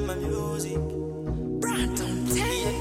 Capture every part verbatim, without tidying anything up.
my music. Brandon Tay.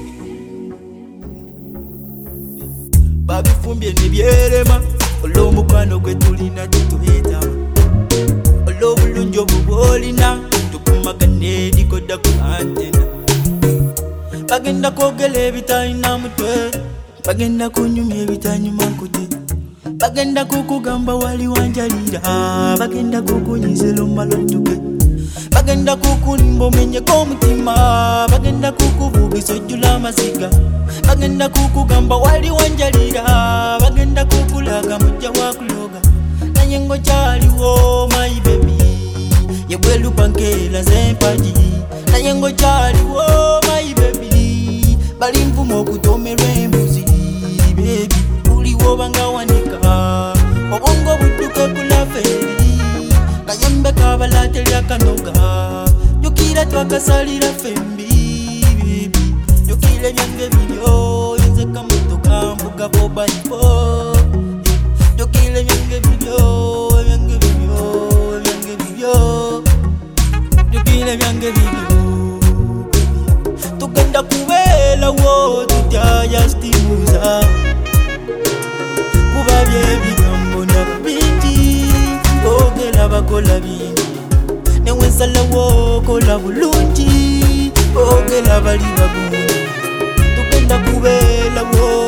Babi fumbye nibyerema. Olomukwano gwe tulina tutuheta. Olobulungi obubwolina tukumagane dikoda ku antena. Bagenda kwogera ebitalina mutwe, bagenda kunyumya ebitanyuma nkute, bagenda kukugamba wali wanjalira, bagenda kukunyizira omalotuke, bagenda kukulimba omenyeko omutima, bagenda kukuvugisa ojjula amaziga, bagenda kukugamba wali wanjalira, bagenda kukulaga mujja wakuloga, naye ngokyaliwo my baby, yebwelupa nkeera z'empagi, naye ngokyaliwo my baby, bali nvuma okutomerwa embuzi, baby buliwo banga wanika, obwongo budduke kulaferi, kayembe kabalaate lyakanoga, jukira twakasalira fembi, baby jukira ebyange biryo, nze kamotoka mvuga four by four, jukira ebyange biryo, ebyange biryo, ebyange biryo, jukira ebyange biryo. Tugenda kubeera wo tutya yastimuza, kuba byebigambo nabingi, ogera bakola bingi, newe nsalawo kola bulungi, ogera bali bagungi. Tugenda kubeera wo